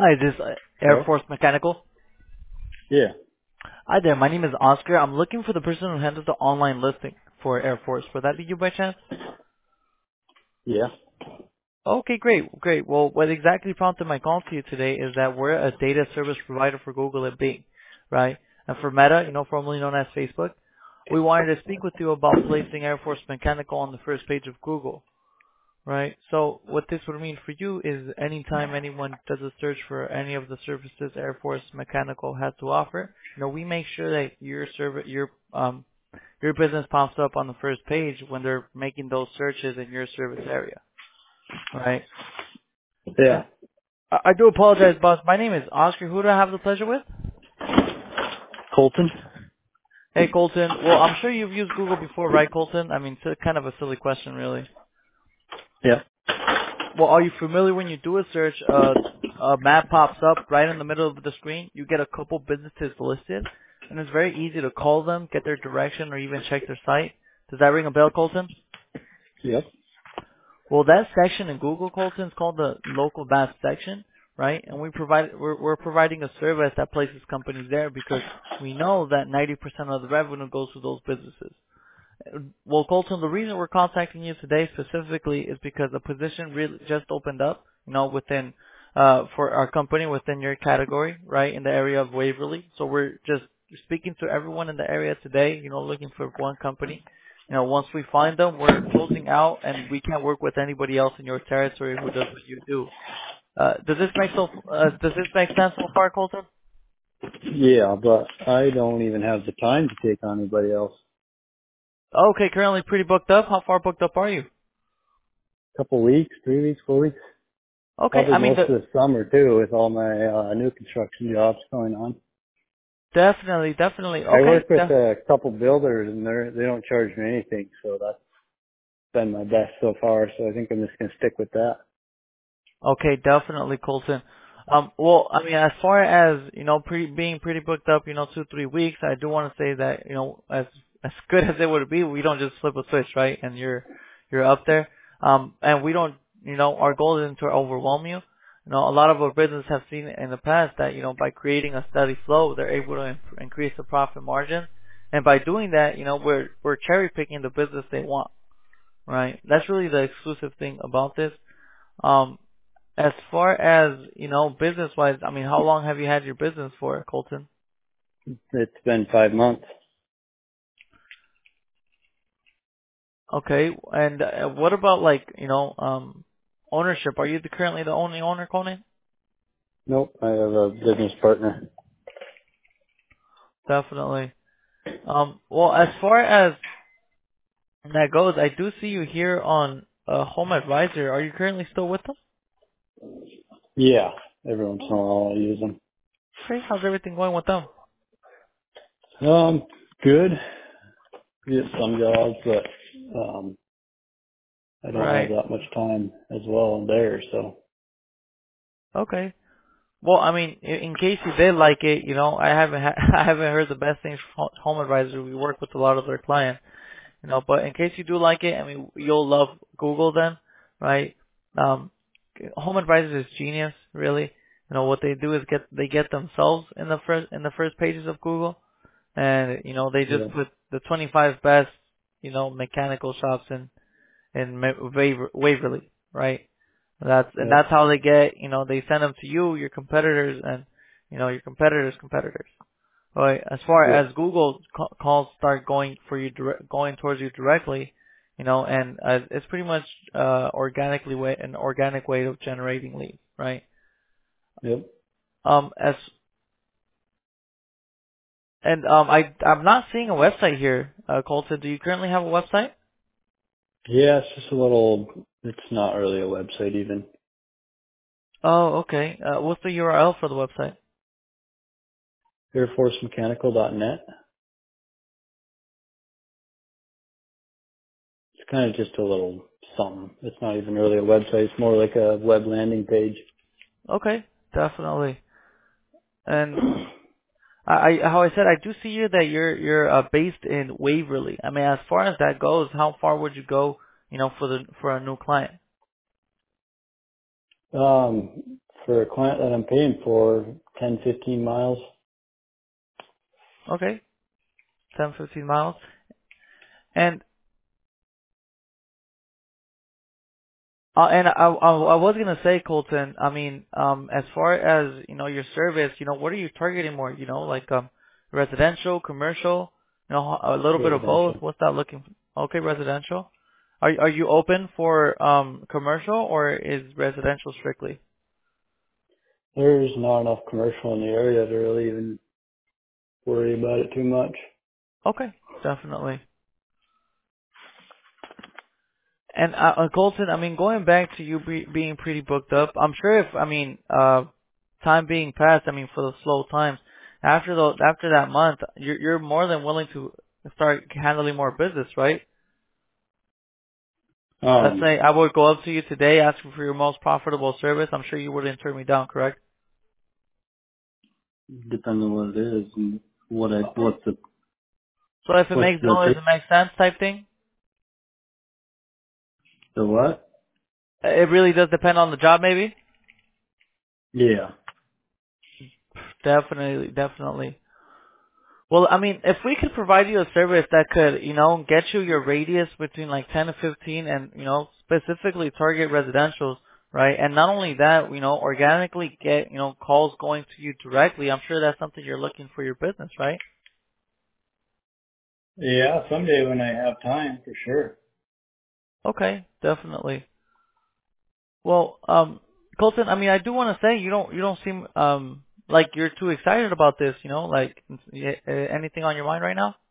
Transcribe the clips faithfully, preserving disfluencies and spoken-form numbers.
Hi, this is uh, Air Hello? Force Mechanical. Yeah. Hi there, my name is Oscar. I'm looking for the person who handles the online listing for Air Force. Would that be you by chance? Yeah. Okay, great, great. Well, what exactly prompted my call to you today is that we're a data service provider for Google and Bing, right? And for Meta, you know, formerly known as Facebook, we wanted to speak with you about placing Air Force Mechanical on the first page of Google. Right. So what this would mean for you is anytime anyone does a search for any of the services Air Force Mechanical has to offer, you know, we make sure that your service, your um, your business pops up on the first page when they're making those searches in your service area. Right. Yeah. And I I do apologize, boss. My name is Oscar. Who do I have the pleasure with? Colton? Hey, Colton. Well, I'm sure you've used Google before, right, Colton? I mean, it's kind of a silly question, really. Yeah. Well, are you familiar when you do a search, uh, a map pops up right in the middle of the screen. You get a couple businesses listed, and it's very easy to call them, get their direction, or even check their site. Does that ring a bell, Colton? Yep. Well, that section in Google, Colton, is called the local map section, right? And we provide, we're, we're providing a service that places companies there because we know that ninety percent of the revenue goes to those businesses. Well, Colton, the reason we're contacting you today specifically is because the position really just opened up, you know, within, uh, for our company within your category, right, in the area of Waverly. So we're just speaking to everyone in the area today, you know, looking for one company. You know, once we find them, we're closing out and we can't work with anybody else in your territory who does what you do. Uh, does this make so, uh, does this make sense so far, Colton? Yeah, but I don't even have the time to take on anybody else. Okay, currently pretty booked up. How far booked up are you? Couple weeks, three weeks, four weeks. Okay, Probably I mean, most the, of the summer too with all my uh, new construction jobs going on. definitely, definitely. I Okay, work with def- a couple builders and they're, they don't charge me anything, so that's been my best so far, so I think I'm just going to stick with that. okay, definitely, Colton. Um, well, I mean, as far as you know, pre- being pretty booked up, you know, two three weeks, I do want to say that you know, as as good as it would be, we don't just flip a switch, right? And you're you're up there. Um, and we don't, you know, our goal isn't to overwhelm you. You know, a lot of our businesses have seen in the past that you know, by creating a steady flow, they're able to in- increase the profit margin. And by doing that, you know, we're we're cherry picking the business they want, right? That's really the exclusive thing about this. Um, as far as, you know, business-wise, I mean, how long have you had your business for, Colton? It's been five months. Okay. And uh, what about, like, you know, um, ownership? Are you the, currently the only owner, Conan? Nope, I have a business partner. Definitely. Um, well, as far as that goes, I do see you here on uh, Home Advisor. Are you currently still with them? Yeah, every once in a while I use them. Okay. How's everything going with them? Um, good. Get some jobs, but um, I don't have Right. that much time as well in there. So Okay. Well, I mean, in, in case you did like it, you know, I haven't ha- I haven't heard the best things from Home Advisor. We work with a lot of their clients. You know, but in case you do like it, I mean, you'll love Google then, right? Um, Home Advisor is genius, really. You know, what they do is get, they get themselves in the first, in the first pages of Google. And, you know, they yeah, just put the twenty-five best, you know, mechanical shops in, in Ma- Waver- Waverly, right? That's, and yep, that's how they get, you know, they send them to you, your competitors, and, you know, your competitors' competitors. But as far yep, as Google ca- calls start going for you, direct, going towards you directly, you know, and uh, it's pretty much uh, organically way an organic way of generating leads, right? yep. Um, as and um, I I'm not seeing a website here, uh, Colton. Do you currently have a website? Yeah, it's just a little. It's not really a website even. Oh, okay. Uh, what's the U R L for the website? air force mechanical dot net. It's kind of just a little something. It's not even really a website. It's more like a web landing page. Okay, definitely. And I, I- how I said, I do see here that you're you're uh, based in Waverly. I mean, as far as that goes, how far would you go, you know, for the for a new client? Um, For a client that I'm paying for, ten, fifteen miles. Okay, ten, fifteen miles. And Uh, and I, I, I was gonna say, Colton. I mean, um, as far as you know, your service, you know, what are you targeting more? You know, like um, residential, commercial, you know, a little bit of both. Residential. What's that looking? Okay, residential. Are are you open for um commercial or is residential strictly? There's not enough commercial in the area to really even worry about it too much. Okay, definitely. And uh, uh, Colton, I mean, going back to you be, being pretty booked up, I'm sure if I mean, uh, time being passed, I mean, for the slow times, after the after that month, you're you're more than willing to start handling more business, right? Let's Um, say I would go up to you today, asking for your most profitable service. I'm sure you wouldn't turn me down, correct? depending on what it is and what I, what's the, So if it what's makes the dollars, pay, it makes sense, type thing. the what? It really does depend on the job, maybe. Yeah. Definitely, definitely. Well, I mean, if we could provide you a service that could, you know, get you your radius between like ten to fifteen and, you know, specifically target residentials, right? And not only that, you know, organically get, you know, calls going to you directly, I'm sure that's something you're looking for your business, right? Yeah, someday when I have time, for sure. Okay, definitely. Well, um, Colton, I mean, I do want to say you don't, you don't seem, um, like you're too excited about this, you know, like y- uh, anything on your mind right now?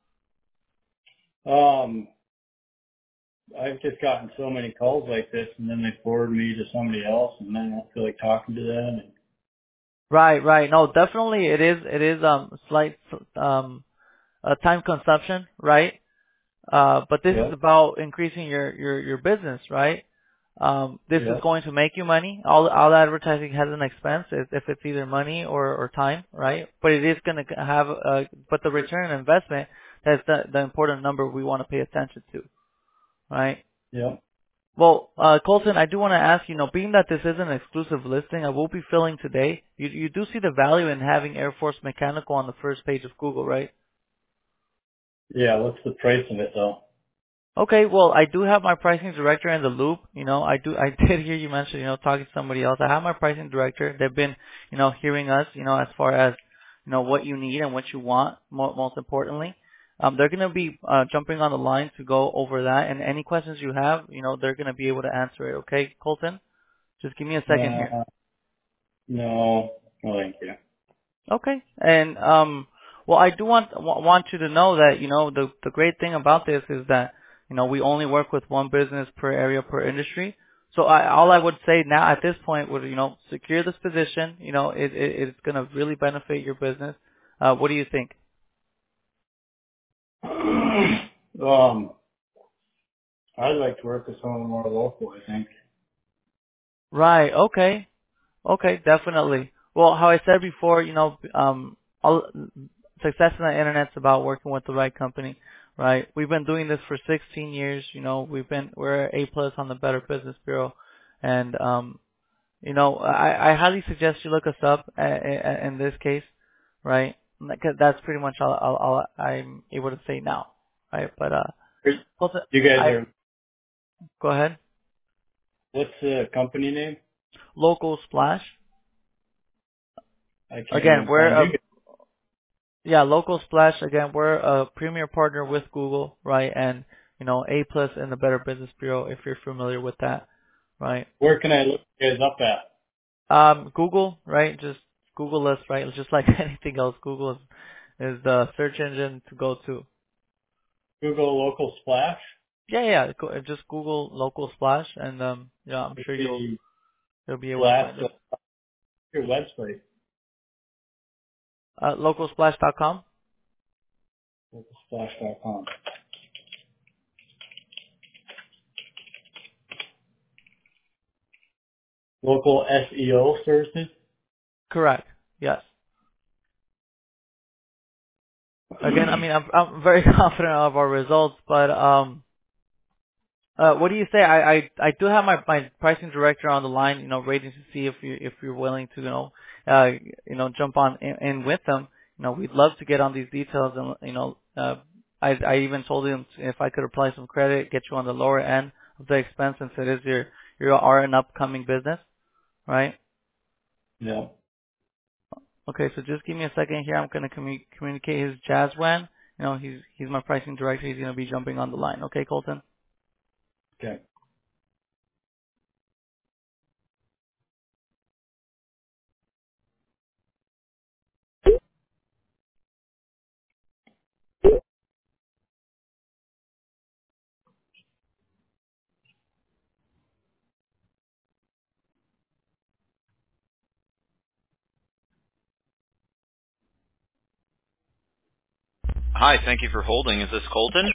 Um, I've just gotten so many calls like this, and then they forward me to somebody else, and then I don't feel like talking to them. And Right, right. No, definitely it is, it is, um, slight, um, uh, time consumption, right? Uh, but this is yeah, about increasing your, your, your business, right? Um, this is yeah, going to make you money. All, all advertising has an expense if, if it's either money or, or time, right? But it is going to have, uh, but the return on investment, that's the, the important number we want to pay attention to, right? yeah. Well, uh, Colton, I do want to ask, you know, being that this is an exclusive listing, I will be filling today. You, you do see the value in having Air Force Mechanical on the first page of Google, right? Yeah, what's the price of it though? Okay, well, I do have my pricing director in the loop. You know, I do, I did hear you mention, you know, talking to somebody else. I have my pricing director. They've been, you know, hearing us, you know, as far as, you know, what you need and what you want, mo- most importantly. Um, they're going to be, uh, jumping on the line to go over that. And any questions you have, you know, they're going to be able to answer it. Okay, Colton? Just give me a second here. Uh, no, no, thank you. Okay. And um, well, I do want wa- want you to know that you know the the great thing about this is that you know we only work with one business per area per industry. So I, all I would say now at this point would you know secure this position. You know it, it it's going to really benefit your business. Uh, what do you think? um, I'd like to work with someone more local, I think. Right. Okay. Okay, definitely. Well, how I said before, you know, um, all, success in the internet's about working with the right company, right? We've been doing this for sixteen years. You know, we've been we're A plus on the Better Business Bureau, and um, you know, I, I highly suggest you look us up a, a, in this case, right? Because that's pretty much all, all, all I'm able to say now, right? But uh, also, You guys I are, go ahead. what's the company name? Local Splash. I can't Again, even we're find a you guys. Yeah, Local Splash, again, we're a premier partner with Google, right? And, you know, A plus in the Better Business Bureau, if you're familiar with that, right? Where can I look you guys up at? Um, Google, right? Just Google us, right? It's just like anything else. Google is, is the search engine to go to. Google Local Splash? Yeah, yeah, go- just Google Local Splash and, um, yeah, I'm sure you'll, The you'll be able to Splash, find uh, us. your website, Uh, local splash dot com? local splash dot com. Local S E O services? Correct. Yes. Again, I mean, I'm, I'm very confident of our results, but, um, Uh, what do you say? I, I, I do have my, my pricing director on the line, you know, waiting to see if you, if you're willing to, you know, uh, you know, jump on in, in with them. You know, we'd love to get on these details and, you know, uh, I, I even told him if I could apply some credit, get you on the lower end of the expense since it is your, your are an upcoming business, right? Yeah. Okay, so just give me a second here. I'm going to commu- communicate his Jazzwan. You know, he's, he's my pricing director. He's going to be jumping on the line. Okay, Colton? Okay. Hi, thank you for holding. Is this Colton?